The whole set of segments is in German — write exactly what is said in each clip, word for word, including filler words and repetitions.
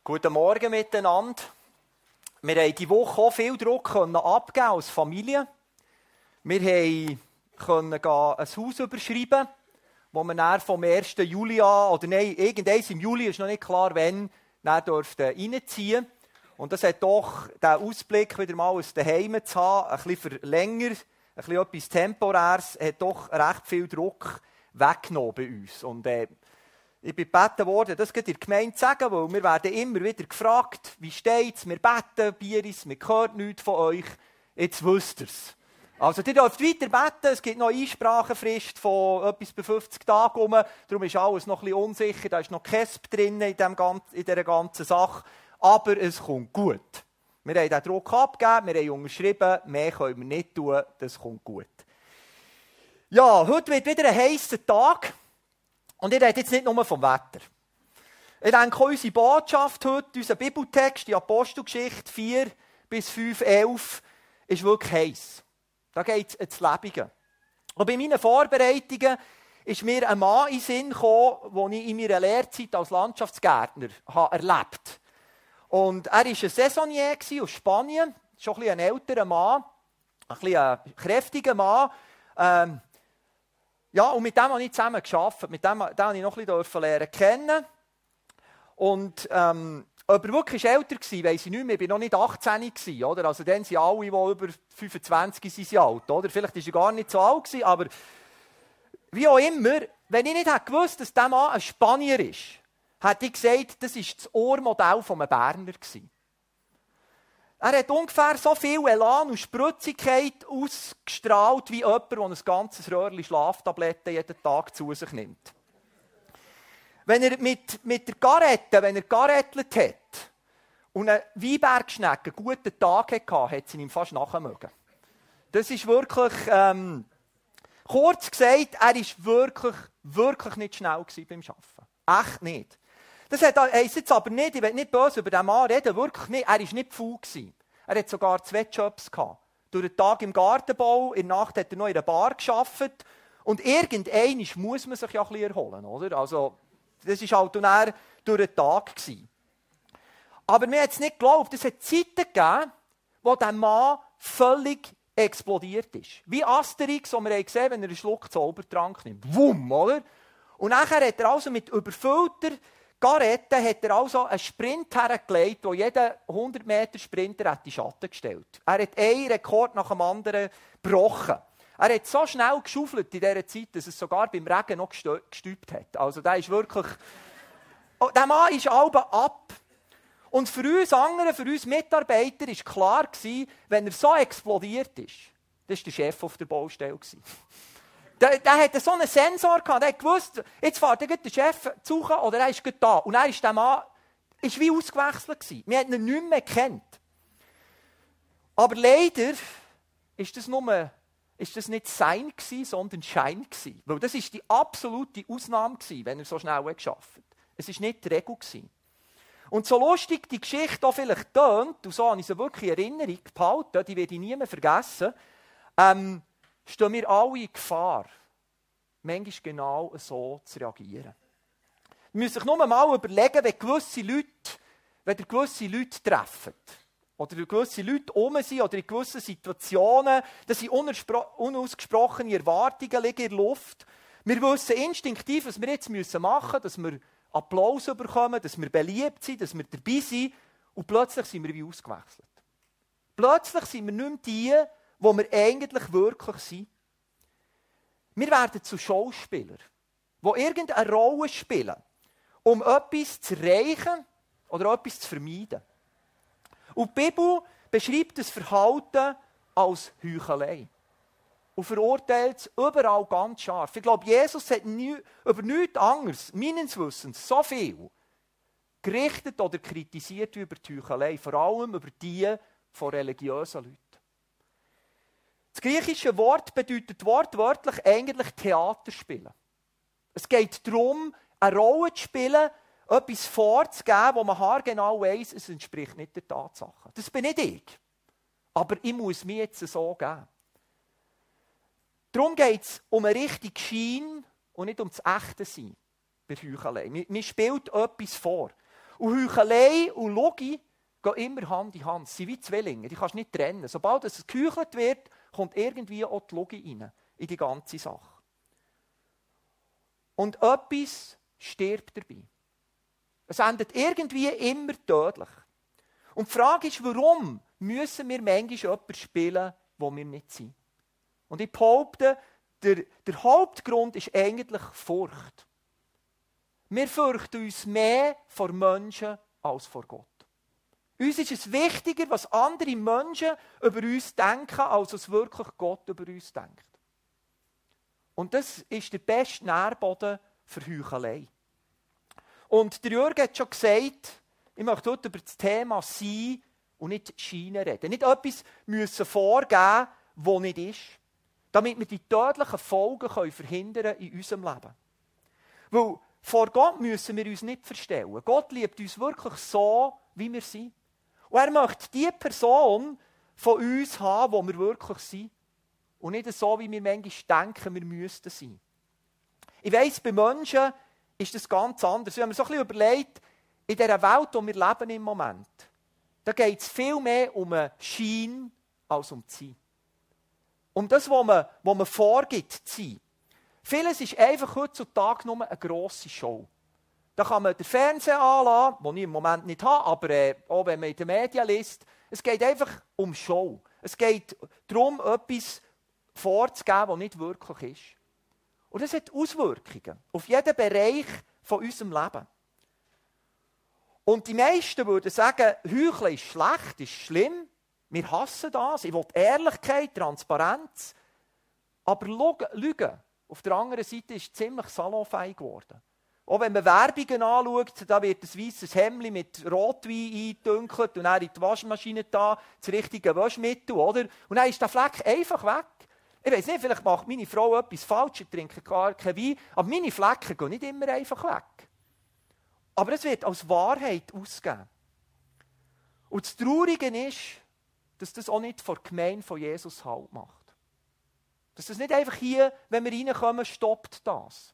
Guten Morgen miteinander. Wir haben diese Woche auch viel Druck abgeben als Familie. Wir konnten ein Haus überschreiben, wo wir dann vom ersten Juli an, oder nein, irgendwann im Juli, ist noch nicht klar, wann, dann durften reinziehen. Und das hat doch den Ausblick, wieder mal aus Hause zu haben, ein bisschen verlängert, ein bisschen etwas Temporäres, hat doch recht viel Druck weggenommen bei uns. Und, äh, ich bin gebeten worden, das in der Gemeinde zu sagen, weil wir werden immer wieder gefragt, wie steht es, wir beten, Bieris, wir hören nichts von euch, jetzt wisst ihr es. Also ihr dürft weiter beten, es gibt noch eine Einsprachefrist von etwas bei fünfzig Tagen rum, darum ist alles noch ein bisschen unsicher, da ist noch K E S P drin in, dem ganzen, in dieser ganzen Sache, aber es kommt gut. Wir haben den Druck abgegeben, wir haben unterschrieben, mehr können wir nicht tun, das kommt gut. Ja, heute wird wieder ein heisser Tag. Und ich rede jetzt nicht nur vom Wetter. Ich denke, unsere Botschaft heute, unser Bibeltext, die Apostelgeschichte vier bis fünf, elf, ist wirklich heiß. Da geht es ins Lebige. Und bei meinen Vorbereitungen ist mir ein Mann in den Sinn gekommen, den ich in meiner Lehrzeit als Landschaftsgärtner habe erlebt. Und er war ein Saisonnier aus Spanien, schon ein bisschen ein älterer Mann, ein bisschen ein kräftiger Mann. Ähm, Ja, und mit dem habe ich zusammen gearbeitet. Mit dem, dem habe ich noch ein bisschen lernen kennen. Und ähm, ob er wirklich älter war, weiss ich nicht mehr. Ich war noch nicht achtzehn. Gewesen, oder? Also dann sind alle, die über fünfundzwanzig sind, sind alt. Oder? Vielleicht war er gar nicht so alt, gewesen, aber wie auch immer, wenn ich nicht hätte gewusst, dass dieser Mann ein Spanier ist, hätte ich gesagt, das war das Ohrmodell eines Berner gewesen. Er hat ungefähr so viel Elan und Spritzigkeit ausgestrahlt, wie jemand, der ein ganzes Röhrchen Schlaftabletten jeden Tag zu sich nimmt. Wenn er mit, mit der Garette, wenn er garettelt hat und eine Weinbergschnecke einen guten Tag hatte, hat sie ihm fast nachmögen. Das ist wirklich, ähm, kurz gesagt, er war wirklich, wirklich nicht schnell beim Arbeiten. Echt nicht. Das heisst jetzt aber nicht, ich will nicht böse über diesen Mann reden, wirklich nicht. Er war nicht faul gewesen. Er hatte sogar zwei Jobs gehabt. Durch den Tag im Gartenbau, in der Nacht hat er noch in einer Bar gearbeitet. Und irgendwann muss man sich ja ein bisschen erholen, oder? Also, das war halt dann durch den Tag gewesen. Aber mir hat es nicht geglaubt, es hat Zeiten gegeben, wo dieser Mann völlig explodiert ist. Wie Asterix, wo wir gesehen haben, wenn er einen Schluck Zaubertrank nimmt. Wumm, oder? Und nachher hat er also mit überfüllter Garette hat er also einen Sprint hergelegt, wo jeder hundert Meter Sprinter hat in Schatten gestellt. Er hat einen Rekord nach dem anderen gebrochen. Er hat so schnell geschaufelt in dieser Zeit, dass es sogar beim Regen noch gestübt hat. Also der ist wirklich... Oh, der Mann ist halb ab. Und für uns anderen, für uns Mitarbeiter, war klar gewesen, wenn er so explodiert ist, das war der Chef auf der Baustelle. Der, der hatte so einen Sensor gehabt, der hat gewusst, jetzt fährt der Chef zu suchen oder er ist gerade da. Und er ist der Mann ist wie ausgewechselt gewesen. Wir haben ihn nicht mehr gekannt. Aber leider ist das, nur, ist das nicht sein gewesen, sondern Schein gewesen. Weil das ist die absolute Ausnahme gewesen, wenn er so schnell geschafft hat. Es war nicht die Regel gewesen. Und so lustig die Geschichte auch vielleicht tönt, und so habe ich sie wirklich in Erinnerung behalten, die werde ich nie mehr vergessen, ähm, stehen wir alle in Gefahr, manchmal genau so zu reagieren. Wir müssen sich nur mal überlegen, wenn gewisse Leute, wenn ihr gewisse Leute treffen, oder gewisse Leute um sind, oder in gewissen Situationen, dass sind unausgesprochene Erwartungen liegen in der Luft. Wir wissen instinktiv, was wir jetzt machen müssen, dass wir Applaus bekommen, dass wir beliebt sind, dass wir dabei sind, und plötzlich sind wir wie ausgewechselt. Plötzlich sind wir nicht mehr die, wo wir eigentlich wirklich sind. Wir werden zu Schauspielern, die irgendeine Rolle spielen, um etwas zu erreichen oder etwas zu vermeiden. Und die Bibel beschreibt das Verhalten als Heuchelei und verurteilt es überall ganz scharf. Ich glaube, Jesus hat nie, über nichts anderes, meines Wissens, so viel gerichtet oder kritisiert wie über die Heuchelei, vor allem über die von religiösen Leuten. Das griechische Wort bedeutet wortwörtlich eigentlich Theater spielen. Es geht darum, eine Rolle zu spielen, etwas vorzugeben, wo man haargenau weiss, es entspricht nicht der Tatsache. Das bin nicht ich. Aber ich muss mir jetzt so geben. Darum geht es um einen richtigen Schein und nicht um das echte Sein bei Heuchelei. Man spielt etwas vor. Und Heuchelei und Lüge gehen immer Hand in Hand. Sie sind wie Zwillinge, die kannst du nicht trennen. Sobald es geheuchelt wird, kommt irgendwie auch die Lüge rein, in die ganze Sache. Und etwas stirbt dabei. Es endet irgendwie immer tödlich. Und die Frage ist, warum müssen wir manchmal jemanden spielen, wo wir nicht sind? Und ich behaupte, der, der Hauptgrund ist eigentlich Furcht. Wir fürchten uns mehr vor Menschen als vor Gott. Uns ist es wichtiger, was andere Menschen über uns denken, als was wirklich Gott über uns denkt. Und das ist der beste Nährboden für Heuchelei. Und der Jürgen hat schon gesagt, ich möchte heute über das Thema Sein und nicht Scheinen reden. Nicht etwas müssen vorgeben, das nicht ist, damit wir die tödlichen Folgen können verhindern in unserem Leben. Weil vor Gott müssen wir uns nicht verstellen. Gott liebt uns wirklich so, wie wir sind. Und er möchte die Person von uns haben, wo wir wirklich sind. Und nicht so, wie wir manchmal denken, wir müssten sein. Ich weiss, bei Menschen ist das ganz anders. Wenn man so ein bisschen überlegt, in dieser Welt, in der wir leben im Moment, da geht es viel mehr um einen Schein als um das Sein. Um das, was man, was man vorgibt, zu sein. Vieles ist einfach heutzutage nur eine grosse Show. Da kann man den Fernseher anlassen, den ich im Moment nicht habe, aber äh, auch wenn man in den Medien liest. Es geht einfach um Show. Es geht darum, etwas vorzugeben, was nicht wirklich ist. Und das hat Auswirkungen auf jeden Bereich von unserem Leben. Und die meisten würden sagen, Heucheln ist schlecht, ist schlimm. Wir hassen das. Ich will Ehrlichkeit, Transparenz. Aber Lügen auf der anderen Seite ist ziemlich salonfähig geworden. Auch wenn man Werbungen anschaut, da wird ein weisses Hemdli mit Rotwein eingedunkelt und dann in die Waschmaschine da, das richtige Waschmittel, oder? Und dann ist der Fleck einfach weg. Ich weiss nicht, vielleicht macht meine Frau etwas falsch, ich trinke gar keinen Wein, aber meine Flecken gehen nicht immer einfach weg. Aber es wird als Wahrheit ausgegeben. Und das Traurige ist, dass das auch nicht vor der Gemeinde von Jesus Halt macht. Dass das nicht einfach hier, wenn wir reinkommen, stoppt das.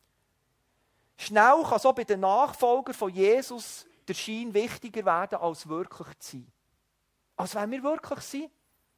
Schnell kann so bei den Nachfolgern von Jesus der Schein wichtiger werden, als wirklich zu sein. Als wenn wir wirklich sind.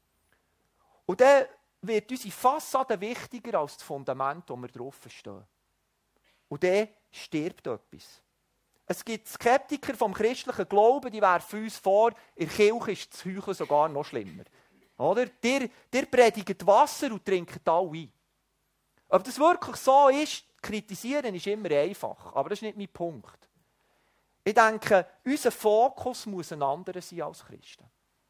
Und dann wird unsere Fassade wichtiger als das Fundament, wo wir drauf stehen. Und dann stirbt etwas. Es gibt Skeptiker vom christlichen Glauben, die werfen uns vor, in der Kirche ist das Heucheln sogar noch schlimmer. Oder? Ihr, ihr predigt Wasser und trinkt alle Wein. Ob das wirklich so ist, kritisieren ist immer einfach. Aber das ist nicht mein Punkt. Ich denke, unser Fokus muss ein anderer sein als Christen.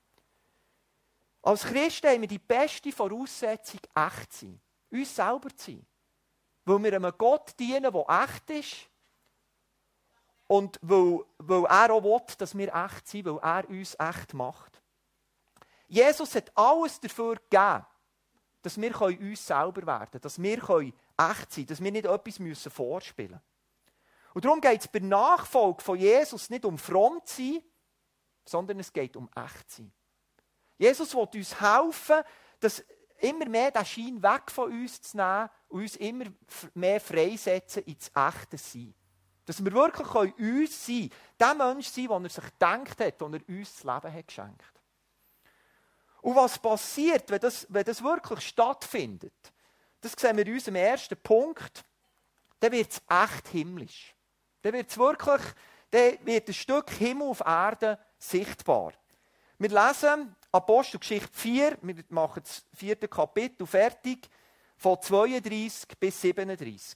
Als Christen haben wir die beste Voraussetzung, echt zu sein. Uns selber zu sein. Weil wir einem Gott dienen, der echt ist. Und weil, weil er auch will, dass wir echt sind, weil er uns echt macht. Jesus hat alles dafür gegeben, dass wir uns selber werden können, dass wir echt sein können, dass wir nicht etwas vorspielen müssen. Und darum geht es bei der Nachfolge von Jesus nicht um fromm zu sein, sondern es geht um echt zu sein. Jesus will uns helfen, dass immer mehr den Schein weg von uns zu nehmen und uns immer mehr freisetzen ins echte Sein. Dass wir wirklich uns sein können, der Mensch sein, den er sich gedacht hat, den er uns das Leben hat geschenkt. Und was passiert, wenn das, wenn das wirklich stattfindet, das sehen wir in unserem ersten Punkt, dann wird es echt himmlisch. Dann wird es wirklich, dann wird ein Stück Himmel auf Erde sichtbar. Wir lesen Apostelgeschichte vier, wir machen das vierte Kapitel fertig, von zweiunddreißig bis siebenunddreißig.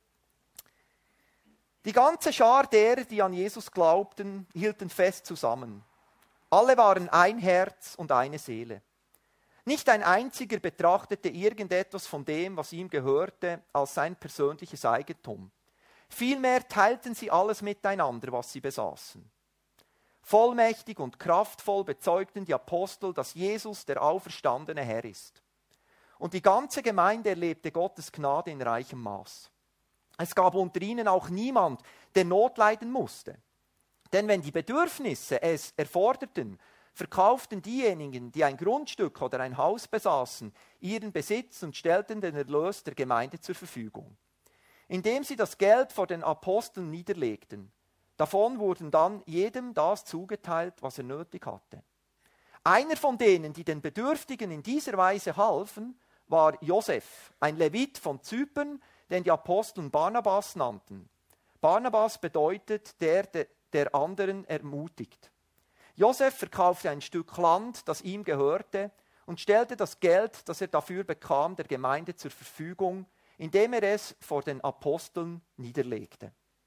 Die ganze Schar derer, die an Jesus glaubten, hielten fest zusammen. Alle waren ein Herz und eine Seele. Nicht ein einziger betrachtete irgendetwas von dem, was ihm gehörte, als sein persönliches Eigentum. Vielmehr teilten sie alles miteinander, was sie besaßen. Vollmächtig und kraftvoll bezeugten die Apostel, dass Jesus der auferstandene Herr ist. Und die ganze Gemeinde erlebte Gottes Gnade in reichem Maß. Es gab unter ihnen auch niemand, der Not leiden musste. Denn wenn die Bedürfnisse es erforderten, verkauften diejenigen, die ein Grundstück oder ein Haus besaßen, ihren Besitz und stellten den Erlös der Gemeinde zur Verfügung. Indem sie das Geld vor den Aposteln niederlegten, Davon wurden dann jedem das zugeteilt, was er nötig hatte. Einer von denen, die den Bedürftigen in dieser Weise halfen, war Josef, ein Levit von Zypern, den die Aposteln Barnabas nannten. Barnabas bedeutet, der, der anderen ermutigt. Josef verkaufte ein Stück Land, das ihm gehörte, und stellte das Geld, das er dafür bekam, der Gemeinde zur Verfügung, indem er es vor den Aposteln niederlegte.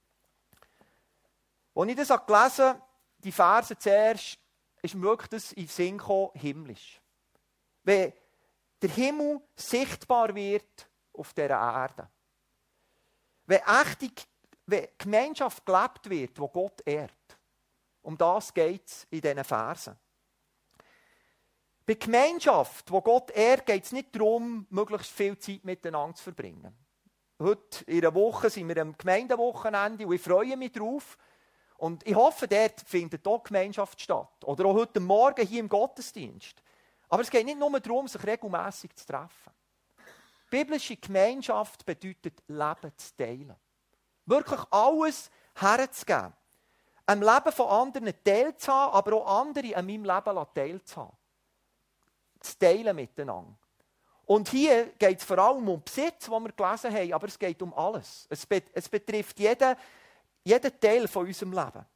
Als ich das gelesen habe, die Verse zuerst, ist mir wirklich das in den Sinn gekommen, himmlisch. Wenn der Himmel sichtbar wird auf dieser Erde. Wenn echte wenn Gemeinschaft gelebt wird, wo Gott ehrt. Um das geht es in diesen Versen. Bei Gemeinschaft, wo Gott ehrt, geht es nicht darum, möglichst viel Zeit miteinander zu verbringen. Heute in einer Woche sind wir am Gemeindewochenende und ich freue mich drauf. Und ich hoffe, dort findet auch Gemeinschaft statt. Oder auch heute Morgen hier im Gottesdienst. Aber es geht nicht nur darum, sich regelmässig zu treffen. Biblische Gemeinschaft bedeutet, Leben zu teilen. Wirklich alles herzugeben. Am Leben von anderen teilzuhaben, aber auch andere an meinem Leben teilzuhaben. Zu teilen miteinander. Und hier geht es vor allem um Besitz, den wir gelesen haben, aber es geht um alles. Es, be- es betrifft jeden, jeden Teil von unserem Leben.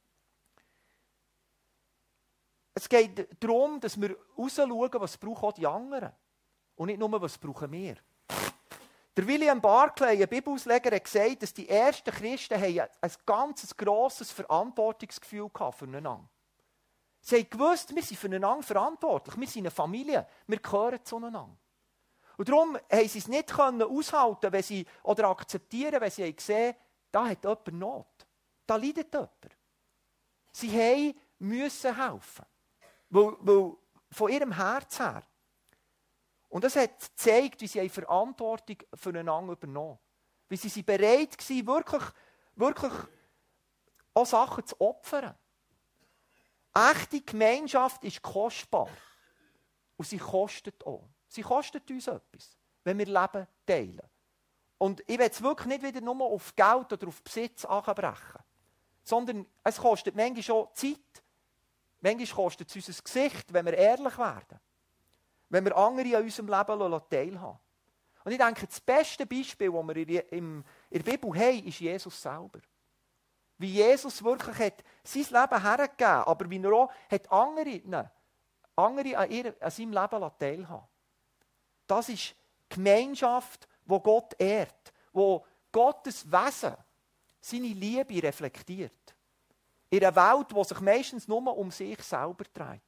Es geht darum, dass wir rausschauen, was brauchen auch die anderen. Und nicht nur, was brauchen wir. Der William Barclay, ein Bibelausleger, hat gesagt, dass die ersten Christen ein ganz grosses Verantwortungsgefühl füreinander. Sie haben gewusst, wir sind füreinander verantwortlich. Wir sind eine Familie. Wir gehören zueinander. Und darum haben sie es nicht können aushalten wenn sie, oder akzeptieren, wenn sie haben gesehen, da hat jemand Not. Da leidet jemand. Sie haben müssen helfen. Weil, weil von ihrem Herz her. Und das hat gezeigt, wie sie Verantwortung füreinander übernommen haben. Wie sie, sie bereit waren, wirklich, wirklich auch Sachen zu opfern. Echte Gemeinschaft ist kostbar. Und sie kostet auch. Sie kostet uns etwas, wenn wir Leben teilen. Und ich will es wirklich nicht wieder nur auf Geld oder auf Besitz anbrechen. Sondern es kostet manchmal schon Zeit. Manchmal kostet es unser Gesicht, wenn wir ehrlich werden. Wenn wir andere an unserem Leben teilhaben. Und ich denke, das beste Beispiel, das wir in der Bibel haben, ist Jesus selber. Wie Jesus wirklich hat sein Leben hergegeben, aber wie er auch hat andere, nein, andere an, ihr, an seinem Leben teilhaben. Das ist Gemeinschaft, wo Gott ehrt, wo Gottes Wesen seine Liebe reflektiert. In einer Welt, die sich meistens nur um sich selber dreht.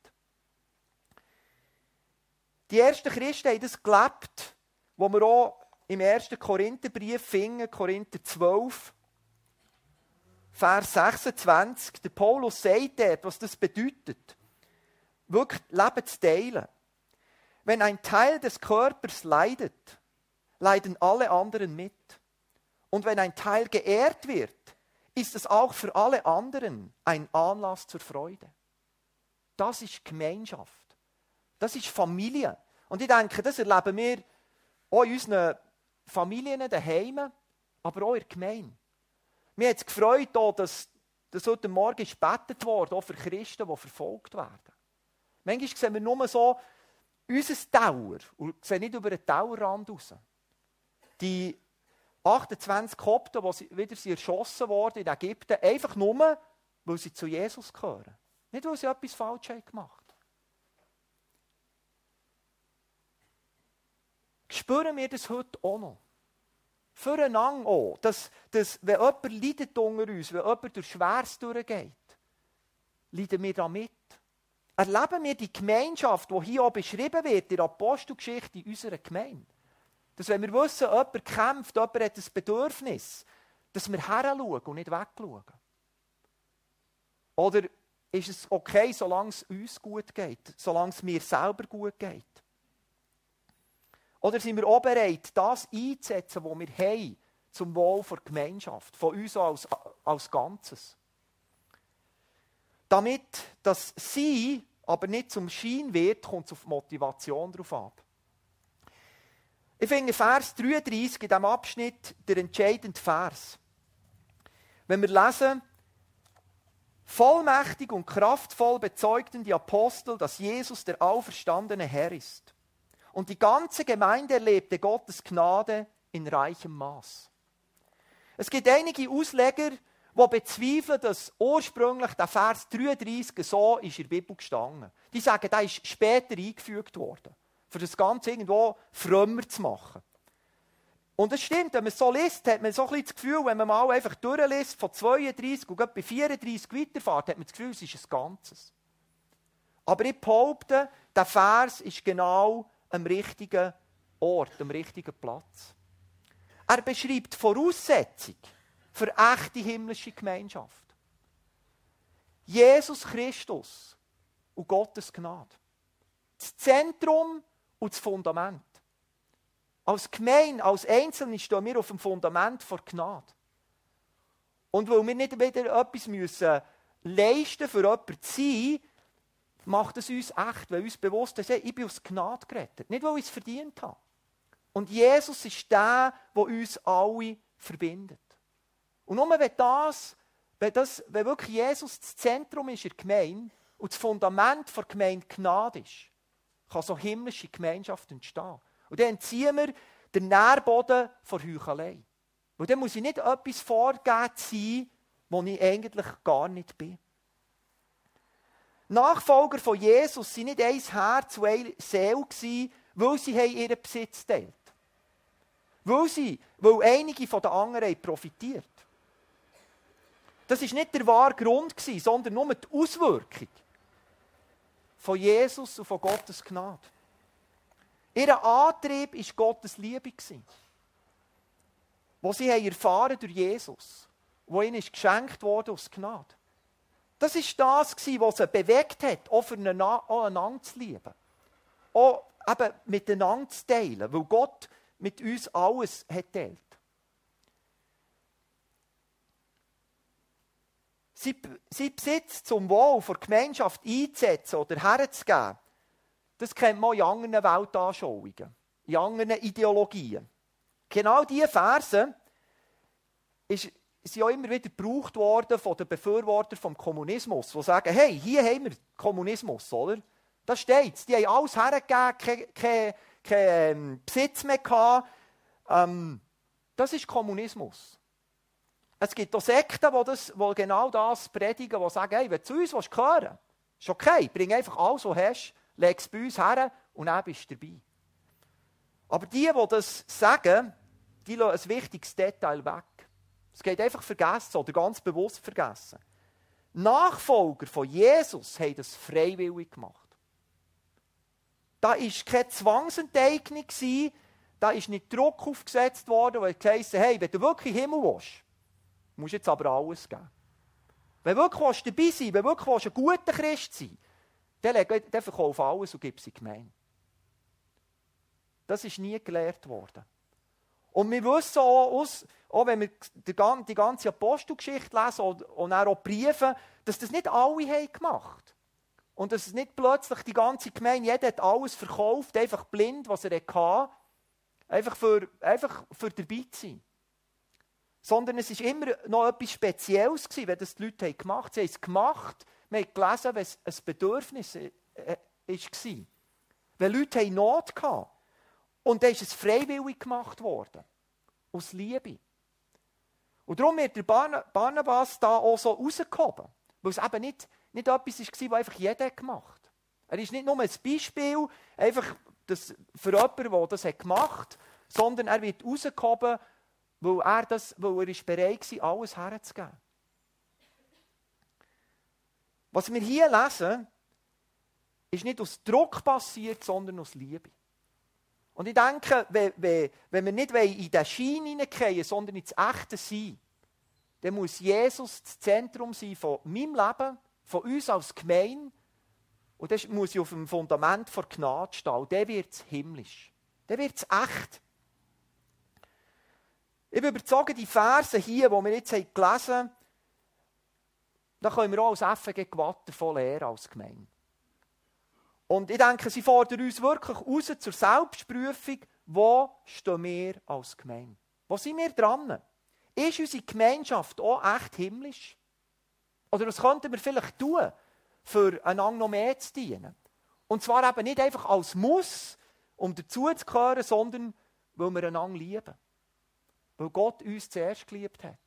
Die ersten Christen haben das gelebt, wo wir auch im ersten Korintherbrief finden, Korinther zwölf, Vers sechsundzwanzig. Der Paulus sagt dort, was das bedeutet. Wirklich Leben zu teilen. Wenn ein Teil des Körpers leidet, leiden alle anderen mit. Und wenn ein Teil geehrt wird, ist es auch für alle anderen ein Anlass zur Freude. Das ist Gemeinschaft. Das ist Familie. Und ich denke, das erleben wir auch in unseren Familien daheim, aber auch in der Gemeinde. Mir hat es gefreut, dass, dass heute Morgen gebetet wurde, auch für Christen, die verfolgt werden. Manchmal sehen wir nur so unser Tower und sehen nicht über den Towerrand raus. Die achtundzwanzig Kopten, die wieder erschossen wurden in Ägypten, einfach nur, weil sie zu Jesus gehören. Nicht, weil sie etwas falsch haben gemacht. Spüren wir das heute auch noch? Füreinander auch, dass, dass wenn jemand leidet unter uns, wenn jemand durch Schweres durchgeht, leiden wir damit. Erleben wir die Gemeinschaft, die hier auch beschrieben wird, in der Apostelgeschichte in unserer Gemeinde. Dass wenn wir wissen, jemand kämpft, jemand hat ein Bedürfnis, dass wir heranschauen und nicht wegschauen. Oder ist es okay, solange es uns gut geht, solange es mir selber gut geht? Oder sind wir auch bereit, das einzusetzen, was wir haben, zum Wohl der Gemeinschaft, von uns als, als Ganzes? Damit das Sie aber nicht zum Schein wird, kommt es auf die Motivation drauf ab. Ich finde Vers dreiunddreißig in diesem Abschnitt der entscheidende Vers. Wenn wir lesen, Vollmächtig und kraftvoll bezeugten die Apostel, dass Jesus der auferstandene Herr ist. Und die ganze Gemeinde erlebte Gottes Gnade in reichem Maß. Es gibt einige Ausleger, die bezweifeln, dass ursprünglich der Vers dreiunddreissig so ist in der Bibel gestanden. Die sagen, der ist später eingefügt worden, für das Ganze irgendwo frömmer zu machen. Und es stimmt, wenn man es so liest, hat man so ein bisschen das Gefühl, wenn man mal einfach durchliest, von zweiunddreissig und gerade bei vierunddreissig weiterfährt, hat man das Gefühl, es ist ein Ganzes. Aber ich behaupte, der Vers ist genau am richtigen Ort, am richtigen Platz. Er beschreibt die Voraussetzung für echte himmlische Gemeinschaft. Jesus Christus und Gottes Gnade. Das Zentrum und das Fundament. Als Gemeinde, als Einzelne stehen wir auf dem Fundament der Gnade. Und weil wir nicht wieder etwas müssen leisten für jemanden zu sein, macht es uns echt, weil uns bewusst ist, ich bin aus Gnade gerettet. Nicht, weil ich es verdient habe. Und Jesus ist der, der uns alle verbindet. Und nur wenn das, wenn, das, wenn wirklich Jesus das Zentrum ist in der Gemeinde und das Fundament der Gemeinde Gnade ist, kann so himmlische Gemeinschaft entstehen. Und dann ziehen wir den Nährboden vor Heuchelei. Weil dann muss ich nicht etwas vorgeben sein, wo ich eigentlich gar nicht bin. Nachfolger von Jesus waren nicht ein Herz und eine Seele, weil sie ihren Besitz teilt. Weil, sie, weil einige von den anderen profitiert. Das war nicht der wahre Grund, sondern nur die Auswirkung von Jesus und von Gottes Gnade. Ihr Antrieb war Gottes Liebe, die sie erfahren durch Jesus, wo ihnen geschenkt wurde aus Gnade. Das war das, was sie bewegt hat, auch einander zu lieben. Auch eben miteinander zu teilen, weil Gott mit uns alles hat teilt. Sein Besitz zum Wohl der Gemeinschaft einzusetzen oder herzugeben, das kennt man in anderen Weltanschauungen, in anderen Ideologien. Genau diese Verse ist, sind auch immer wieder gebraucht worden von den Befürwortern des Kommunismus, die sagen, hey, hier haben wir Kommunismus, oder? Da steht es, die haben alles hergegeben, keinen kein, kein Besitz mehr gehabt. Ähm, das ist Kommunismus. Es gibt auch Sekten, die, das, die genau das predigen, die sagen, hey, wenn du zu uns gehören willst, ist okay, bring einfach alles, was du hast, leg es bei uns her und dann bist du dabei. Aber die, die das sagen, die lassen ein wichtiges Detail weg. Es geht einfach vergessen oder ganz bewusst vergessen. Nachfolger von Jesus haben das freiwillig gemacht. Da war keine Zwangsenteignung, da ist nicht Druck aufgesetzt worden, weil es heisst, hey, wenn du wirklich in den Himmel willst, musst du jetzt aber alles geben. Wenn du wirklich dabei sein willst, wenn du wirklich ein guter Christ sein willst, dann, dann verkauf alles und gib es in die Gemeinde. Das ist nie gelehrt worden. Und wir wissen auch, aus, auch wenn wir die ganze Apostelgeschichte lesen und auch Briefe, dass das nicht alle haben gemacht. Und dass es nicht plötzlich die ganze Gemeinde, jeder hat alles verkauft, einfach blind, was er hatte, einfach für, einfach für dabei zu sein. Sondern es war immer noch etwas Spezielles gewesen, wenn das die Leute gemacht haben. Sie haben es gemacht, wir haben gelesen, wenn es ein Bedürfnis war. Wenn Leute Not hatten. Und dann ist es freiwillig gemacht worden. Aus Liebe. Und darum wird der Barnabas da auch so rausgehoben. Weil es eben nicht, nicht etwas war, was einfach jeder gemacht hat. Er ist nicht nur ein Beispiel einfach das, für jemanden, der das gemacht hat, sondern er wird rausgehoben, weil er, das, weil er ist bereit war, alles herzugeben. Was wir hier lesen, ist nicht aus Druck passiert, sondern aus Liebe. Und ich denke, wenn, wenn, wenn wir nicht in den Schein hineinfallen, sondern ins echte Sein, dann muss Jesus das Zentrum sein von meinem Leben, von uns als Gemeinde. Und das muss ich auf dem Fundament der Gnade stehen. Und dann wird es himmlisch. Dann wird es echt. Ich bin überzeugt, die Verse hier, die wir jetzt gelesen haben, da können wir auch als F G Gwatter voll lernen als Gemeinde. Und ich denke, sie fordern uns wirklich raus zur Selbstprüfung, wo stehen wir als Gemeinde? Wo sind wir dran? Ist unsere Gemeinschaft auch echt himmlisch? Oder was könnten wir vielleicht tun, für einander noch mehr zu dienen? Und zwar eben nicht einfach als Muss, um dazuzugehören, sondern weil wir einander lieben. Weil Gott uns zuerst geliebt hat.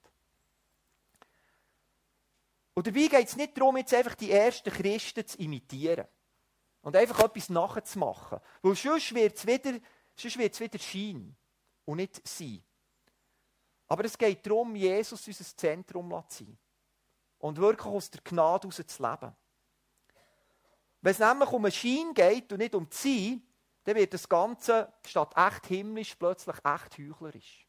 Und dabei geht es nicht darum, jetzt einfach die ersten Christen zu imitieren. Und einfach etwas nachzumachen. Weil sonst wird es wieder, sonst wird's wieder Schein und nicht sein. Aber es geht darum, Jesus unser Zentrum zu sein. Und wirklich aus der Gnade heraus zu leben. Wenn es nämlich um einen Schein geht und nicht um das Sein, dann wird das Ganze statt echt himmlisch plötzlich echt heuchlerisch.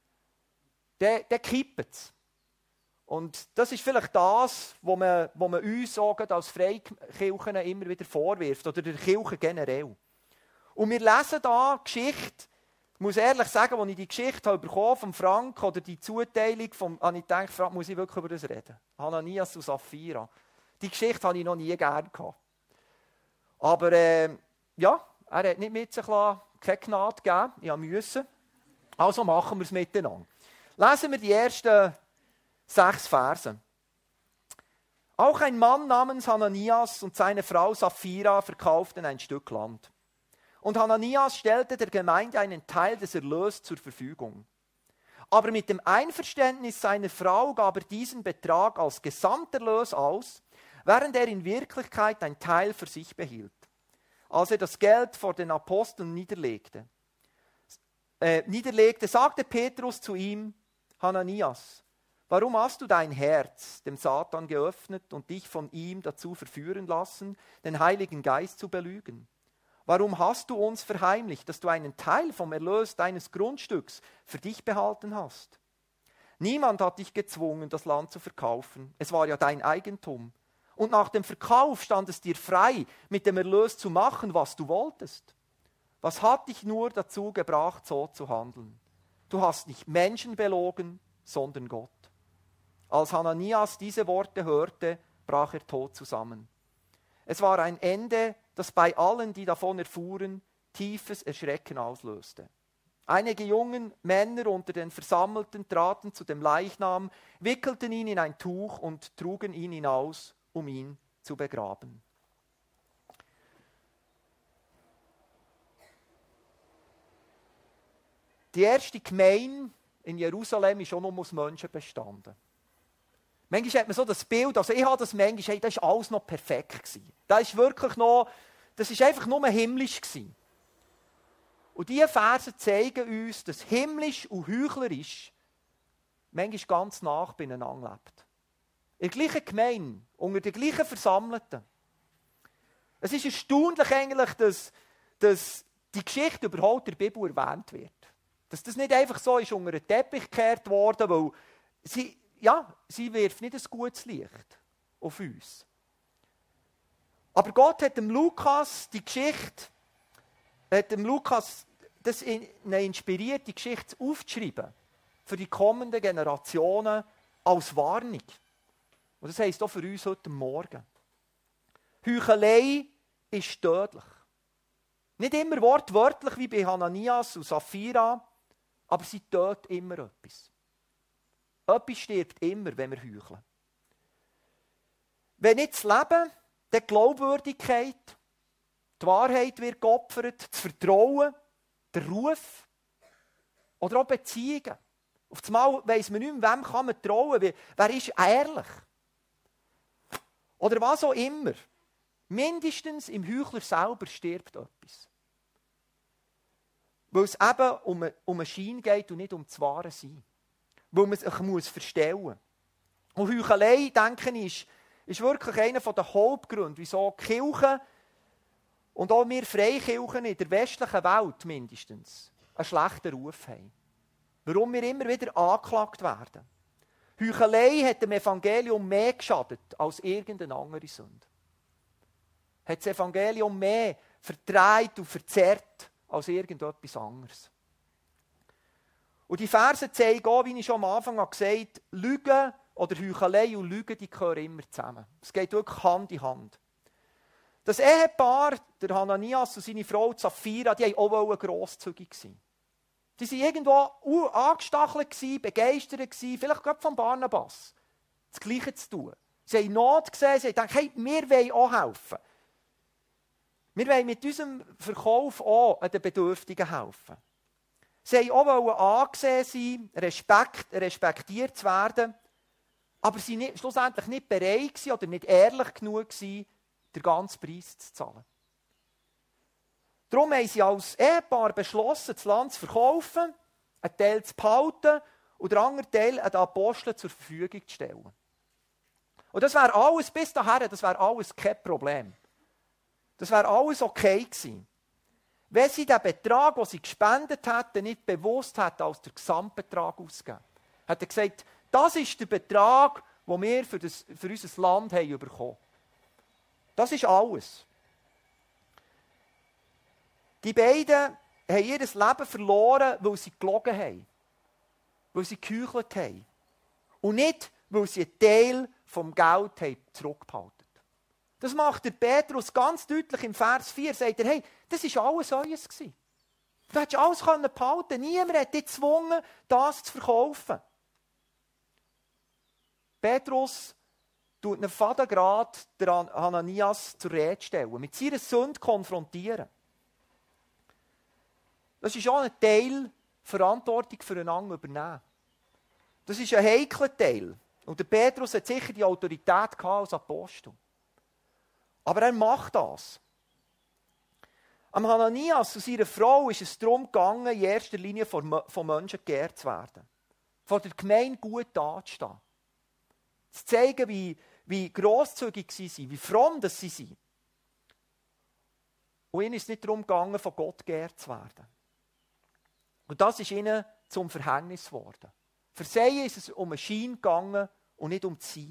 Dann, dann kippt es. Und das ist vielleicht das, was man, was man uns auch als Freikirchen immer wieder vorwirft, oder der Kirche generell. Und wir lesen da Geschichte, ich muss ehrlich sagen, als ich die Geschichte habe bekommen vom Frank oder die Zuteilung, vom, habe ich gedacht, Frank, muss ich wirklich über das reden? Hananias und Sapphira. Die Geschichte habe ich noch nie gerne gehabt. Aber äh, ja, er hat nicht mit sich lassen, keine Gnade gegeben, ich musste. Also machen wir es miteinander. Lesen wir die ersten sechs Verse. Auch ein Mann namens Hananias und seine Frau Sapphira verkauften ein Stück Land. Und Hananias stellte der Gemeinde einen Teil des Erlös zur Verfügung. Aber mit dem Einverständnis seiner Frau gab er diesen Betrag als Gesamterlös aus, während er in Wirklichkeit ein Teil für sich behielt. Als er das Geld vor den Aposteln niederlegte, äh, niederlegte, sagte Petrus zu ihm, Hananias, warum hast du dein Herz dem Satan geöffnet und dich von ihm dazu verführen lassen, den Heiligen Geist zu belügen? Warum hast du uns verheimlicht, dass du einen Teil vom Erlös deines Grundstücks für dich behalten hast? Niemand hat dich gezwungen, das Land zu verkaufen. Es war ja dein Eigentum. Und nach dem Verkauf stand es dir frei, mit dem Erlös zu machen, was du wolltest. Was hat dich nur dazu gebracht, so zu handeln? Du hast nicht Menschen belogen, sondern Gott. Als Hananias diese Worte hörte, brach er tot zusammen. Es war ein Ende, das bei allen, die davon erfuhren, tiefes Erschrecken auslöste. Einige jungen Männer unter den Versammelten traten zu dem Leichnam, wickelten ihn in ein Tuch und trugen ihn hinaus, um ihn zu begraben. Die erste Gemeinde in Jerusalem ist auch nur aus Menschen bestanden. Manchmal hat man so das Bild, also ich habe das manchmal, hey, das war alles noch perfekt gewesen. Das ist wirklich noch, das ist einfach nur himmlisch gewesen. Und diese Verse zeigen uns, dass himmlisch und heuchlerisch manchmal ganz nah beieinander lebt. In der gleichen Gemeinde, unter den gleichen Versammelten. Es ist erstaunlich eigentlich, dass, dass die Geschichte überhaupt in der Bibel erwähnt wird. Dass das nicht einfach so ist unter den Teppich gekehrt worden, weil sie, ja, sie wirft nicht ein gutes Licht auf uns. Aber Gott hat dem Lukas die Geschichte, hat dem Lukas das eine inspirierte Geschichte aufzuschreiben für die kommenden Generationen als Warnung. Und das heisst auch für uns heute Morgen. Heuchelei ist tödlich. Nicht immer wortwörtlich wie bei Hananias und Sapphira, aber sie tötet immer etwas. Etwas stirbt immer, wenn wir heucheln. Wenn nicht das Leben, die Glaubwürdigkeit, die Wahrheit wird geopfert, das Vertrauen, der Ruf oder auch Beziehungen. Auf einmal weiss man nicht mehr, wem kann man trauen, wer ist ehrlich. Oder was auch immer. Mindestens im Heuchler selber stirbt etwas. Weil es eben um, um einen Schein geht und nicht um das wahre Sein. Weil man sich muss verstellen muss. Und Heuchelei, denke ich, ist, ist wirklich einer der Hauptgründe, wieso die Kirche und auch wir Freikirchen in der westlichen Welt mindestens einen schlechten Ruf haben. Warum wir immer wieder angeklagt werden. Heuchelei hat dem Evangelium mehr geschadet als irgendeine andere Sünde. Hat das Evangelium mehr verdreht und verzerrt als irgendetwas anderes. Und die Verse zeigen auch, wie ich schon am Anfang gesagt habe, Lügen oder Heuchelei und Lügen, die gehören immer zusammen. Es geht wirklich Hand in Hand. Das Ehepaar, der Hananias und seine Frau Sapphira, die wollten auch grosszügig sein. Die waren irgendwo angestachelt, begeistert, vielleicht gerade von Barnabas, das Gleiche zu tun. Sie haben Not gesehen, sie haben gedacht, hey, wir wollen auch helfen. Wir wollen mit unserem Verkauf auch den Bedürftigen helfen. Sie wollten auch angesehen sein, Respekt, respektiert zu werden, aber sie waren schlussendlich nicht bereit gewesen oder nicht ehrlich genug gewesen, den ganzen Preis zu zahlen. Darum haben sie als Ehepaar beschlossen, das Land zu verkaufen, einen Teil zu behalten und den anderen Teil an den Aposteln zur Verfügung zu stellen. Und das wäre alles, bis dahin, das wäre alles kein Problem. Das wäre alles okay gewesen. Wenn sie den Betrag, den sie gespendet hätten, nicht bewusst hätten als der Gesamtbetrag ausgegeben. Hätten gesagt, das ist der Betrag, den wir für, das, für unser Land haben bekommen. Das ist alles. Die beiden haben ihr Leben verloren, weil sie gelogen haben. Weil sie geheuchelt haben. Und nicht, weil sie einen Teil vom Geld haben zurückgehalten. Das macht der Petrus ganz deutlich im Vers vier. Sagt er, hey, das war alles euers gewesen. Du hättest alles behalten können. Niemand hat dich gezwungen, das zu verkaufen. Petrus tut einen Vater gerade der Hananias zur Rede stellen, mit seiner Sünde konfrontieren. Das ist auch ein Teil Verantwortung füreinander übernehmen. Das ist ein heikler Teil. Und der Petrus hat sicher die Autorität gehabt als Apostel. Aber er macht das. Am Hananias und seiner Frau ist es darum gegangen, in erster Linie von Menschen geehrt zu werden. Von der Gemeinde gut dazustehen. Zu zeigen, wie, wie grosszügig sie sind, wie fromm dass sie sind. Und ihnen ist es nicht darum gegangen, von Gott geehrt zu werden. Und das ist ihnen zum Verhängnis geworden. Für sie ist es um einen Schein gegangen und nicht um die Sein.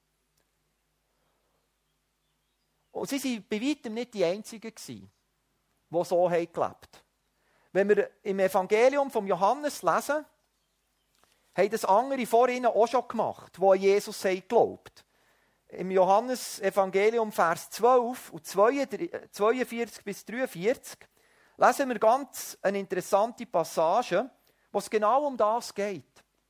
Und sie waren bei weitem nicht die Einzigen, die so gelebt haben. Wenn wir im Evangelium von Johannes lesen, haben das andere vor ihnen auch schon gemacht, die an Jesus geglaubt haben. Im Johannes-Evangelium, Vers zwölf und zweiundvierzig bis dreiundvierzig, lesen wir ganz eine interessante Passage, wo es genau um das geht.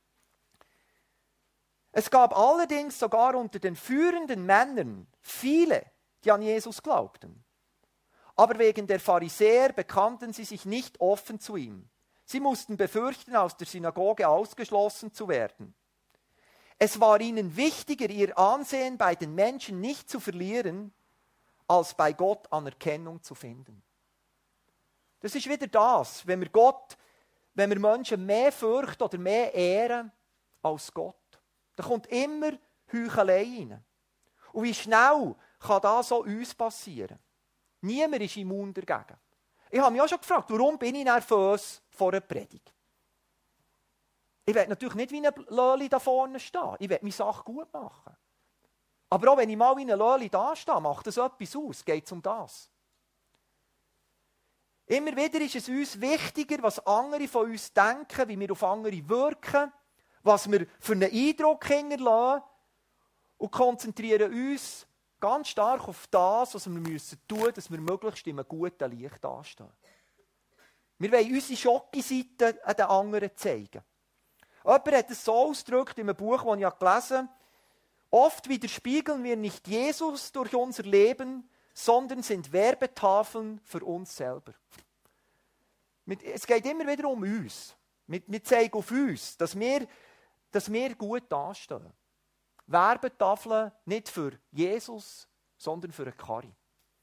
Es gab allerdings sogar unter den führenden Männern viele, die an Jesus glaubten. Aber wegen der Pharisäer bekannten sie sich nicht offen zu ihm. Sie mussten befürchten, aus der Synagoge ausgeschlossen zu werden. Es war ihnen wichtiger, ihr Ansehen bei den Menschen nicht zu verlieren, als bei Gott Anerkennung zu finden. Das ist wieder das, wenn wir Gott, wenn wir Menschen mehr fürchten oder mehr ehren als Gott. Da kommt immer Heuchelei rein. Und wie schnell kann das auch uns passieren? Niemand ist immun dagegen. Ich habe mich auch schon gefragt, warum bin ich nervös vor einer Predigt? Ich will natürlich nicht wie ein Löli da vorne stehen. Ich will meine Sache gut machen. Aber auch wenn ich mal wie ein Löli da stehe, macht das etwas aus. Geht es um das? Immer wieder ist es uns wichtiger, was andere von uns denken, wie wir auf andere wirken, was wir für einen Eindruck hinterlassen und konzentrieren uns ganz stark auf das, was wir müssen tun müssen, dass wir möglichst in einem guten Licht dastehen. Wir wollen unsere Schocke-Seite an den anderen zeigen. Jemand hat es so ausgedrückt in einem Buch, das ich gelesen habe: Oft widerspiegeln wir nicht Jesus durch unser Leben, sondern sind Werbetafeln für uns selber. Es geht immer wieder um uns. Wir zeigen auf uns, dass wir, dass wir gut dastehen. Werbetafeln nicht für Jesus, sondern für eine Karre.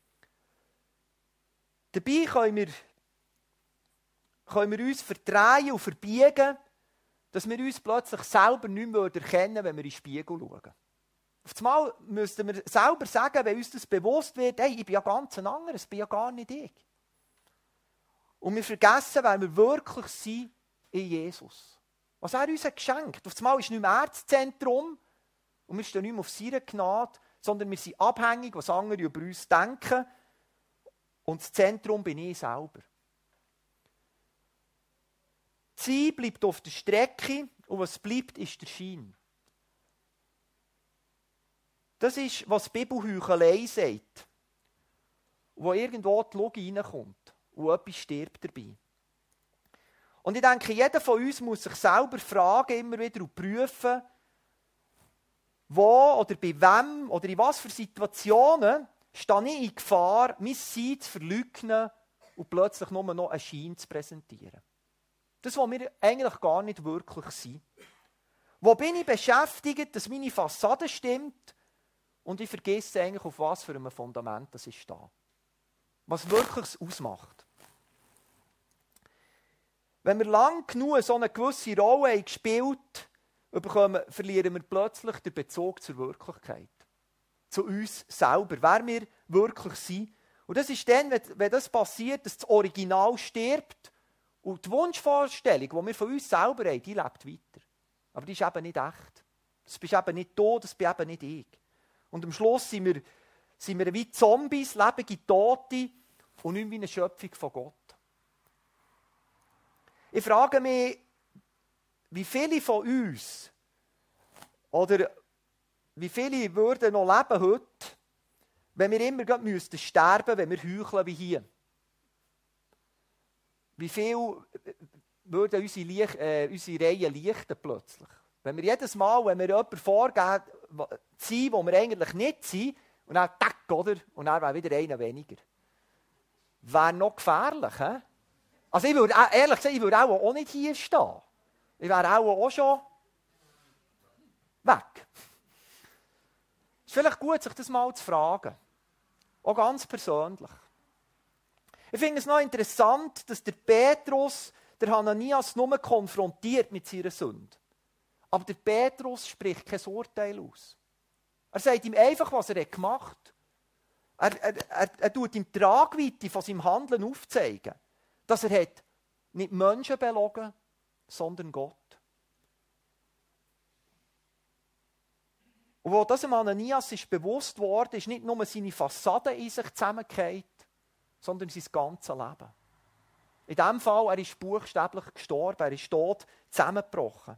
Dabei können wir, können wir uns verdrehen und verbiegen, dass wir uns plötzlich selber nicht mehr erkennen, wenn wir in den Spiegel schauen. Auf einmal müssten wir selber sagen, wenn uns das bewusst wird, hey, ich bin ja ganz ein anderes, ich bin ja gar nicht ich. Und wir vergessen, wer wir wirklich sind in Jesus. Was er uns hat geschenkt. Auf einmal ist nicht mehr das Zentrum und wir stehen nicht mehr auf seiner Gnade, sondern wir sind abhängig, was andere über uns denken. Und das Zentrum bin ich selber. Das Sein bleibt auf der Strecke und was bleibt, ist der Schein. Das ist, was die Bibel Heuchelei sagt. Wo irgendwo die Logik reinkommt und etwas stirbt dabei. Und ich denke, jeder von uns muss sich selber fragen, immer wieder und prüfen, wo oder bei wem oder in was für Situationen stehe ich in Gefahr, mein Sein zu verleugnen und plötzlich nur noch einen Schein zu präsentieren. Das, was wir eigentlich gar nicht wirklich sind. Wo bin ich beschäftigt, dass meine Fassade stimmt und ich vergesse eigentlich, auf was für einem Fundament das ist da. Was wirklich ausmacht. Wenn wir lang genug so eine gewisse Rolle haben gespielt haben, verlieren wir plötzlich den Bezug zur Wirklichkeit. Zu uns selber, wer wir wirklich sind. Und das ist dann, wenn das passiert, dass das Original stirbt und die Wunschvorstellung, die wir von uns selber haben, die lebt weiter. Aber die ist eben nicht echt. Das bist eben nicht du, das bin eben nicht ich. Und am Schluss sind wir, sind wir wie Zombies, lebende Tote und nicht wie eine Schöpfung von Gott. Ich frage mich, wie viele von uns oder wie viele würden noch leben heute, wenn wir immer sterben müssten, wenn wir heucheln wie hier? Wie viel würden unsere, Licht, äh, unsere Reihen lichten plötzlich? Wenn wir jedes Mal, wenn wir jemanden vorgeben, sind, wo wir eigentlich nicht sind, und dann tack, oder? Und dann wäre wieder einer weniger. Wäre noch gefährlich, he? Also ich würde, ehrlich gesagt, ich würde auch nicht hier stehen. Ich wäre auch, auch schon weg. Es ist vielleicht gut, sich das mal zu fragen. Auch ganz persönlich. Ich finde es noch interessant, dass der Petrus der Hananias nur konfrontiert mit seiner Sünde. Aber der Petrus spricht kein Urteil aus. Er sagt ihm einfach, was er gemacht hat. Er, er, er, er tut ihm die Tragweite von seinem Handeln aufzeigen. Dass er hat nicht Menschen belogen, sondern Gott. Und wo das dem Ananias ist bewusst worden, ist nicht nur seine Fassade in sich zusammengefallen, sondern sein ganzes Leben. In diesem Fall, er ist buchstäblich gestorben, er ist tot zusammengebrochen.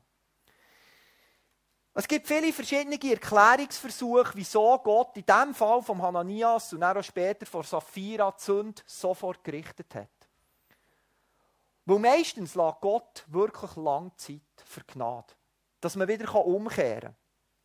Es gibt viele verschiedene Erklärungsversuche, wieso Gott in diesem Fall von Hananias und dann auch später von Sapphira die Sünde sofort gerichtet hat. Weil meistens lässt Gott wirklich lange Zeit für Gnade, dass man wieder umkehren kann.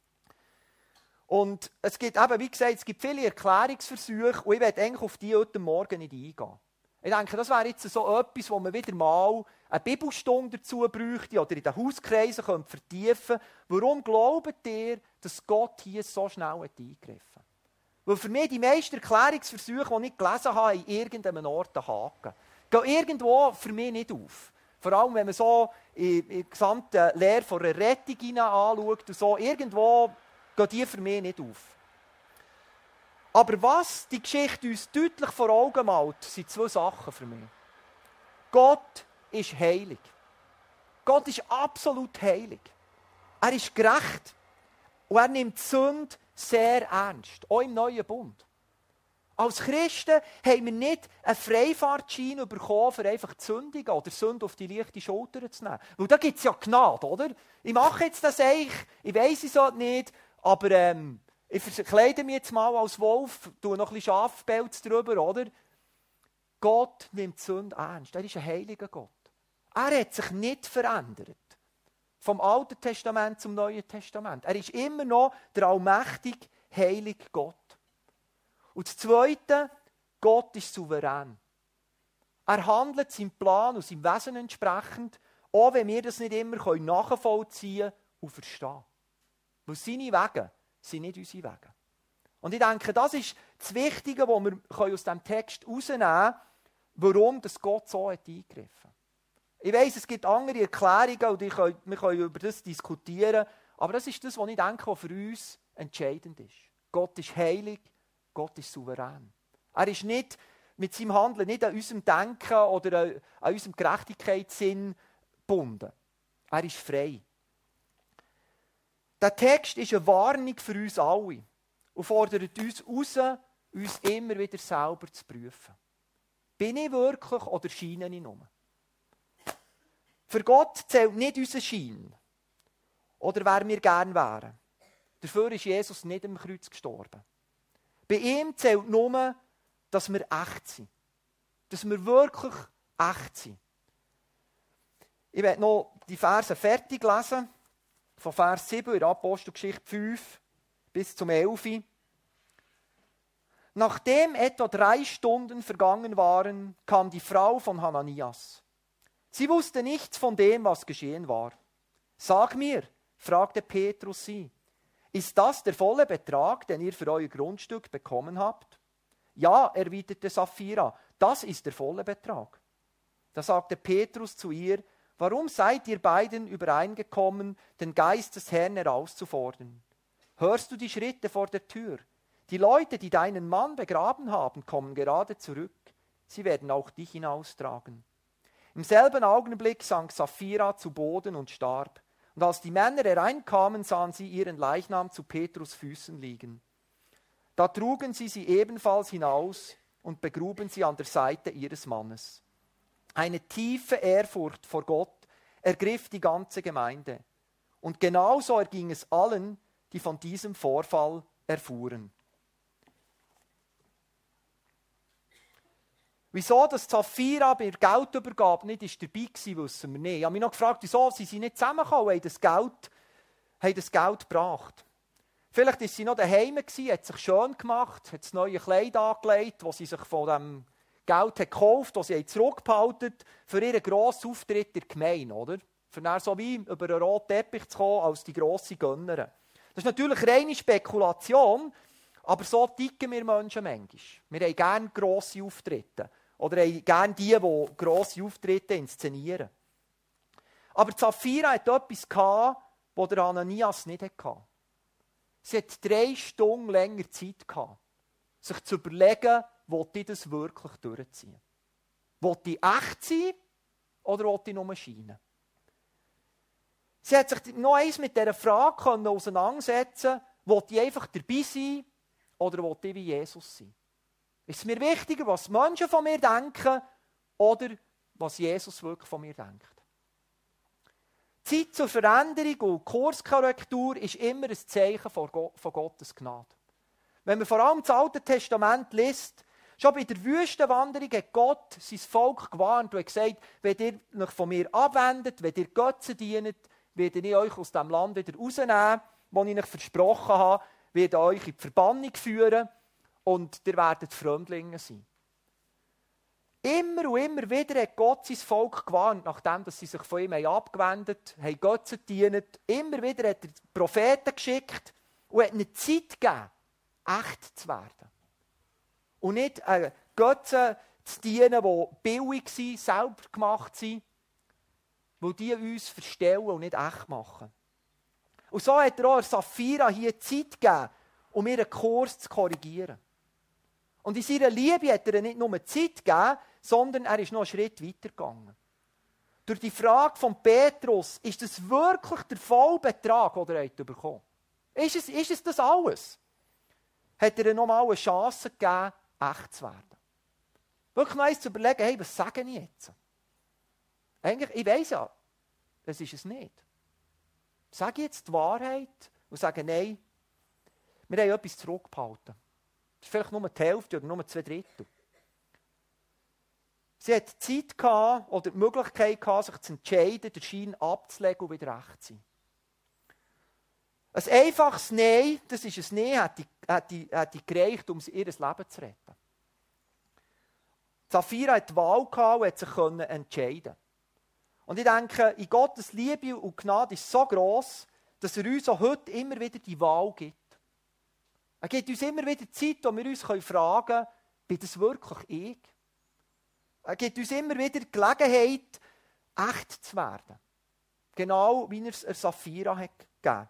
Und es gibt eben, wie gesagt, es gibt viele Erklärungsversuche und ich werde eigentlich auf die heute Morgen nicht eingehen. Ich denke, das wäre jetzt so etwas, wo man wieder mal eine Bibelstunde dazu bräuchte oder in den Hauskreisen könnte vertiefen. Warum glaubt ihr, dass Gott hier so schnell eingegriffen hat? Weil für mich die meisten Erklärungsversuche, die ich gelesen habe, in irgendeinem Ort einen Haken. Gehen irgendwo für mich nicht auf. Vor allem, wenn man so in die gesamte Lehre von einer Rettung anschaut und so, irgendwo gehen die für mich nicht auf. Aber was die Geschichte uns deutlich vor Augen malt, sind zwei Sachen für mich. Gott ist heilig. Gott ist absolut heilig. Er ist gerecht. Und er nimmt die Sünde sehr ernst. Auch im neuen Bund. Als Christen haben wir nicht einen Freifahrtschein bekommen, für einfach die Sündigen oder Sünde auf die leichte Schulter zu nehmen. Weil da gibt es ja Gnade, oder? Ich mache jetzt das eigentlich, ich weiss es halt nicht, aber ähm, ich verkleide mich jetzt mal als Wolf, tue noch ein bisschen Schafpelz drüber, oder? Gott nimmt die Sünde ernst. Er ist ein heiliger Gott. Er hat sich nicht verändert. Vom Alten Testament zum Neuen Testament. Er ist immer noch der allmächtige, heilige Gott. Und das Zweite, Gott ist souverän. Er handelt seinem Plan und seinem Wesen entsprechend, auch wenn wir das nicht immer nachvollziehen und verstehen. Weil seine Wege sind nicht unsere Wege. Und ich denke, das ist das Wichtige, was wir aus diesem Text herausnehmen können, warum das Gott so hat eingegriffen hat. Ich weiss, es gibt andere Erklärungen und wir können über das diskutieren, aber das ist das, was ich denke, was für uns entscheidend ist. Gott ist heilig, Gott ist souverän. Er ist nicht mit seinem Handeln nicht an unserem Denken oder an, an unserem Gerechtigkeitssinn gebunden. Er ist frei. Der Text ist eine Warnung für uns alle und fordert uns raus, uns immer wieder selber zu prüfen. Bin ich wirklich oder scheine ich nur? Für Gott zählt nicht unser Schein oder wer wir gern wären. Dafür ist Jesus nicht am Kreuz gestorben. Bei ihm zählt nur, dass wir echt sind. Dass wir wirklich echt sind. Ich werde noch die Verse fertig lesen. Von Vers sieben in der Apostelgeschichte fünf bis zum elf. Nachdem etwa drei Stunden vergangen waren, kam die Frau von Hananias. Sie wusste nichts von dem, was geschehen war. Sag mir, fragte Petrus sie, ist das der volle Betrag, den ihr für euer Grundstück bekommen habt? Ja, erwiderte Sapphira, das ist der volle Betrag. Da sagte Petrus zu ihr, warum seid ihr beiden übereingekommen, den Geist des Herrn herauszufordern? Hörst du die Schritte vor der Tür? Die Leute, die deinen Mann begraben haben, kommen gerade zurück. Sie werden auch dich hinaustragen. Im selben Augenblick sank Sapphira zu Boden und starb. Und als die Männer hereinkamen, sahen sie ihren Leichnam zu Petrus Füßen liegen. Da trugen sie sie ebenfalls hinaus und begruben sie an der Seite ihres Mannes. Eine tiefe Ehrfurcht vor Gott ergriff die ganze Gemeinde. Und genauso erging es allen, die von diesem Vorfall erfuhren. Wieso dass Sapphira bei der Geldübergabe nicht ist dabei war, wissen wir nicht. Ich habe mich noch gefragt, wieso sie sind nicht zusammengekommen, haben das Geld, haben das Geld gebracht. Vielleicht war sie noch daheim, hat sich schön gemacht, hat das neue Kleid angelegt, das sie sich von dem Geld hat gekauft, das sie zurückgehalten für ihren grossen Auftritt in der Gemeinde, oder? Für dann so wie über einen roten Teppich zu kommen als die grosse Gönnerin. Das ist natürlich reine Spekulation, aber so ticken wir Menschen manchmal. Wir haben gerne grosse Auftritte. Oder haben gerne die, die grosse Auftritte inszenieren. Aber Sapphira hat etwas gehabt, das der Hananias nicht hatte. Sie hat drei Stunden länger Zeit gehabt, sich zu überlegen, will ich das wirklich durchziehen? Will ich echt sein oder will ich nur scheinen? Sie hat sich noch eins mit dieser Frage auseinandersetzen, will ich einfach dabei sein oder will ich wie Jesus sein? Ist es mir wichtiger, was Menschen von mir denken oder was Jesus wirklich von mir denkt? Zeit zur Veränderung und Kurskorrektur ist immer ein Zeichen von Gottes Gnade. Wenn man vor allem das Alte Testament liest, schon bei der Wüstenwanderung hat Gott sein Volk gewarnt und hat gesagt, wenn ihr euch von mir abwendet, wenn ihr Götzen dient, werde ich euch aus dem Land wieder rausnehmen, das ich euch versprochen habe, werde euch in die Verbannung führen und ihr werdet Fremdlinge sein. Immer und immer wieder hat Gott sein Volk gewarnt, nachdem sie sich von ihm abgewendet haben, Götzen gedient. Immer wieder hat er Propheten geschickt und hat ihnen Zeit gegeben, echt zu werden. Und nicht äh, Götzen zu dienen, die billig sind, selber gemacht sind, weil die uns verstellen und nicht echt machen. Und so hat er auch Sapphira hier Zeit gegeben, um ihren Kurs zu korrigieren. Und in seiner Liebe hat er nicht nur Zeit gegeben, sondern er ist noch einen Schritt weitergegangen. Durch die Frage von Petrus, ist es wirklich der Vollbetrag, den er bekommen hat? Ist es, ist es das alles? Hat er noch mal eine Chance gegeben, echt zu werden? Wirklich noch zu überlegen, hey, was sage ich jetzt? Eigentlich, ich weiss ja, das ist es nicht. Sage ich jetzt die Wahrheit und sage, nein, wir haben etwas zurückgehalten. Das ist vielleicht nur die Hälfte oder nur zwei Drittel. Sie hat Zeit gehabt, oder die Möglichkeit gehabt, sich zu entscheiden, den Schein abzulegen und wieder recht zu sein. Ein einfaches Nein, das ist ein Nein, hat die, hat die, hat die gereicht, um ihr Leben zu retten. Sapphira hat die Wahl gehabt und hat sich entscheiden. Und ich denke, in Gottes Liebe und Gnade ist so gross, dass er uns auch heute immer wieder die Wahl gibt. Er gibt uns immer wieder Zeit, wo wir uns fragen können, bin das wirklich ich? Er gibt uns immer wieder die Gelegenheit, echt zu werden. Genau wie er es Sapphira hat gegeben.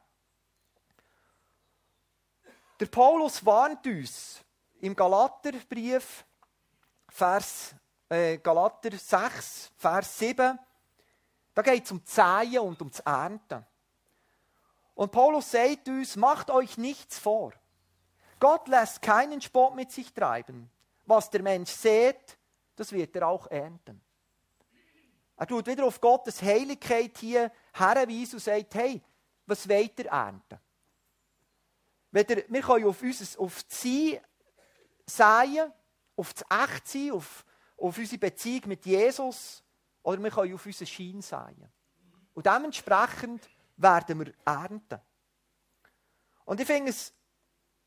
Der Paulus warnt uns im Galaterbrief, Vers, äh, Galater sechs, Vers sieben, da geht es um das Säen und um das Ernten. Und Paulus sagt uns, macht euch nichts vor. Gott lässt keinen Spott mit sich treiben. Was der Mensch sät, das wird er auch ernten. Er tut wieder auf Gottes Heiligkeit hier herweisen und sagt, hey, was wollt ihr ernten? Wenn ihr, wir können auf, unser, auf das Sein säen, auf das Echtsein, auf, auf unsere Beziehung mit Jesus, oder wir können auf unseren Schein säen. Und dementsprechend werden wir ernten. Und ich finde es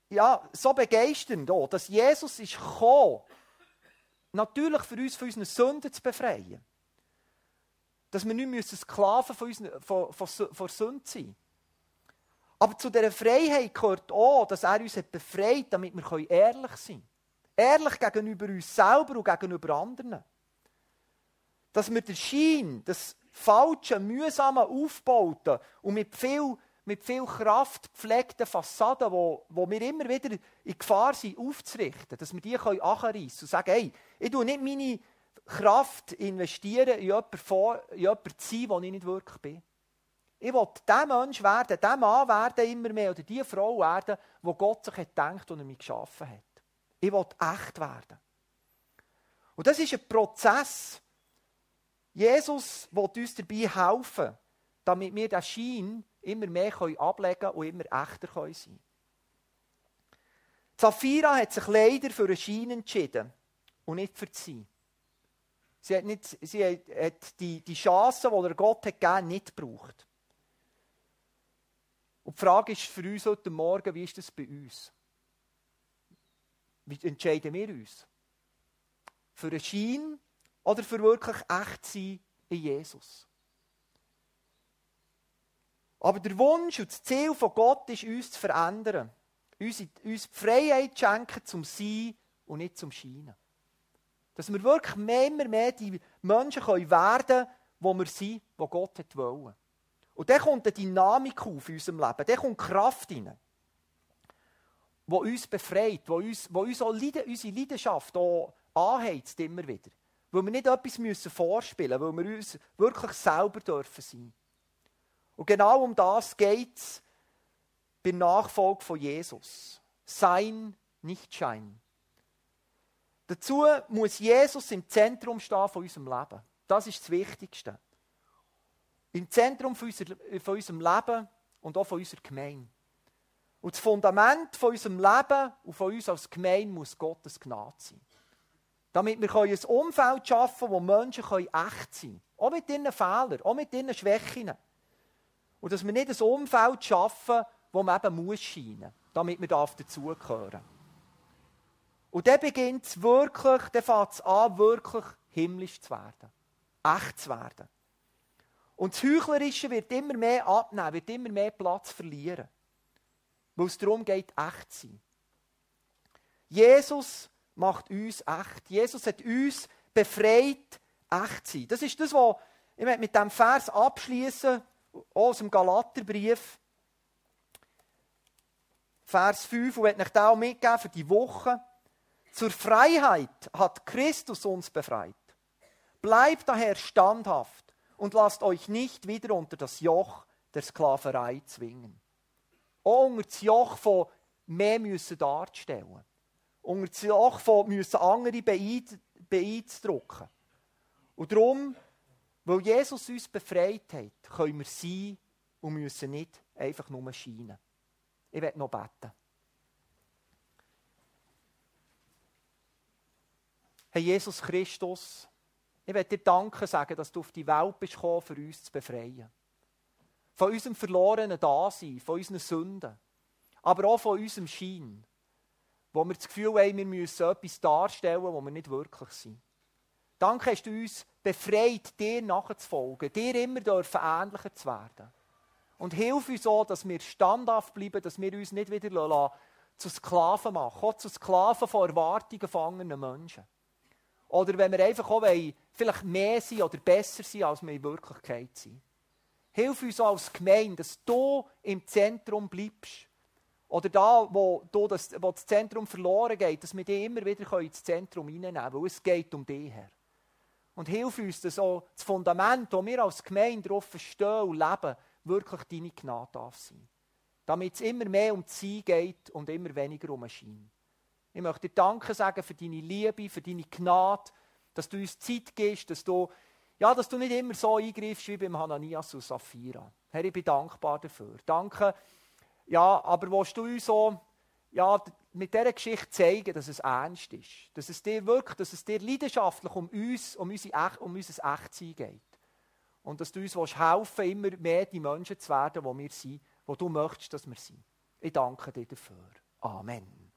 ja, so begeisternd, auch, dass Jesus ist gekommen, natürlich für uns von unseren Sünden zu befreien. Dass wir nicht müssen Sklaven von, unseren, von, von, von Sünde sein. Aber zu dieser Freiheit gehört auch, dass er uns hat befreit, damit wir ehrlich sein können. Ehrlich gegenüber uns selber und gegenüber anderen. Dass wir den Schein, das falsche, mühsame Aufbauten und mit viel, mit viel Kraft gepflegte Fassaden, wo, wo wir immer wieder in Gefahr sind, aufzurichten, dass wir die anreissen können und sagen, hey, ich tue nicht meine Kraft investieren in jemanden, vor, in jemanden zu sein, der ich nicht wirklich bin. Ich will der Mensch werden, der Mann werden immer mehr oder die Frau werden, wo Gott sich hat gedacht und er mich geschaffen hat. Ich will echt werden. Und das ist ein Prozess. Jesus will uns dabei helfen, damit wir den Schein immer mehr ablegen können und immer echter sein können. Sapphira hat sich leider für einen Schein entschieden und nicht für sie. Sie hat, nicht, sie hat die, die Chance, die der Gott hat gegeben, nicht gebraucht. Und die Frage ist für uns heute Morgen, wie ist das bei uns? Wie entscheiden wir uns? Für einen Schein oder für wirklich echt sein in Jesus? Aber der Wunsch und das Ziel von Gott ist, uns zu verändern. Uns, uns die Freiheit zu schenken zum Sein und nicht zum Scheinen. Dass wir wirklich mehr, immer mehr die Menschen werden können, die wir sind, die Gott wollte. Und dann kommt eine Dynamik auf in unserem Leben. Dann kommt Kraft rein, die uns befreit, die uns, die uns auch Leid, unsere Leidenschaft auch anheizt immer wieder. Weil wir nicht etwas müssen vorspielen müssen, weil wir uns wirklich selber dürfen sein. Und genau um das geht es bei der Nachfolge von Jesus. Sein, nicht Schein. Dazu muss Jesus im Zentrum stehen von unserem Leben. Das ist das Wichtigste. Im Zentrum von, unser, von unserem Leben und auch von unserer Gemeinde. Und das Fundament von unserem Leben und von uns als Gemeinde muss Gottes Gnade sein. Damit wir ein Umfeld schaffen können, wo Menschen echt sein können. Auch mit ihren Fehlern, auch mit ihren Schwächen. Und dass wir nicht ein Umfeld schaffen, wo man eben muss scheinen, damit wir dazugehören. Und dann beginnt es wirklich, dann fängt es an, wirklich himmlisch zu werden. Echt zu werden. Und das Heuchlerische wird immer mehr abnehmen, wird immer mehr Platz verlieren. Weil es darum geht, echt zu sein. Jesus macht uns echt. Jesus hat uns befreit, echt zu sein. Das ist das, was ich mit diesem Vers abschließen, aus dem Galaterbrief. Vers fünf, und ich möchte euch den auch mitgeben für die Woche. Zur Freiheit hat Christus uns befreit. Bleibt daher standhaft und lasst euch nicht wieder unter das Joch der Sklaverei zwingen. Auch unter das Joch von mehr müssen darzustellen. Unter das Joch von müssen andere beeindrucken. Und darum, weil Jesus uns befreit hat, können wir sein und müssen nicht einfach nur scheinen. Ich werde noch beten. Herr Jesus Christus, ich möchte dir Danke sagen, dass du auf die Welt bist gekommen, für uns zu befreien. Von unserem verlorenen Dasein, von unseren Sünden, aber auch von unserem Schein, wo wir das Gefühl haben, wir müssen etwas darstellen, wo wir nicht wirklich sind. Danke hast du uns befreit, dir nachzufolgen, dir immer dürfen ähnlicher zu werden. Und hilf uns auch, dass wir standhaft bleiben, dass wir uns nicht wieder zu Sklaven machen, auch zu Sklaven von Erwartungen von anderen Menschen. Oder wenn wir einfach auch wollen, vielleicht mehr sein oder besser sein, als wir in Wirklichkeit sind. Hilf uns auch als Gemeinde, dass du im Zentrum bleibst. Oder da, wo, du das, wo das Zentrum verloren geht, dass wir dich immer wieder ins Zentrum hineinnehmen können, weil es geht um dich her. Und hilf uns, dass auch das Fundament, das wir als Gemeinde darauf stehen und leben, wirklich deine Gnade darf sein. Damit es immer mehr um die Sein geht und immer weniger um den Schein. Ich möchte dir Danke sagen für deine Liebe, für deine Gnade, dass du uns Zeit gibst, dass du, ja, dass du nicht immer so eingreifst wie beim Hananias und Sapphira. Herr, ich bin dankbar dafür. Danke, ja, aber willst du uns so, ja, mit dieser Geschichte zeigen, dass es ernst ist, dass es dir wirklich, dass es dir leidenschaftlich um uns, um, unsere, um unser Echtsein geht. Und dass du uns helfen willst, immer mehr die Menschen zu werden, die wir sind, die du möchtest, dass wir sind. Ich danke dir dafür. Amen.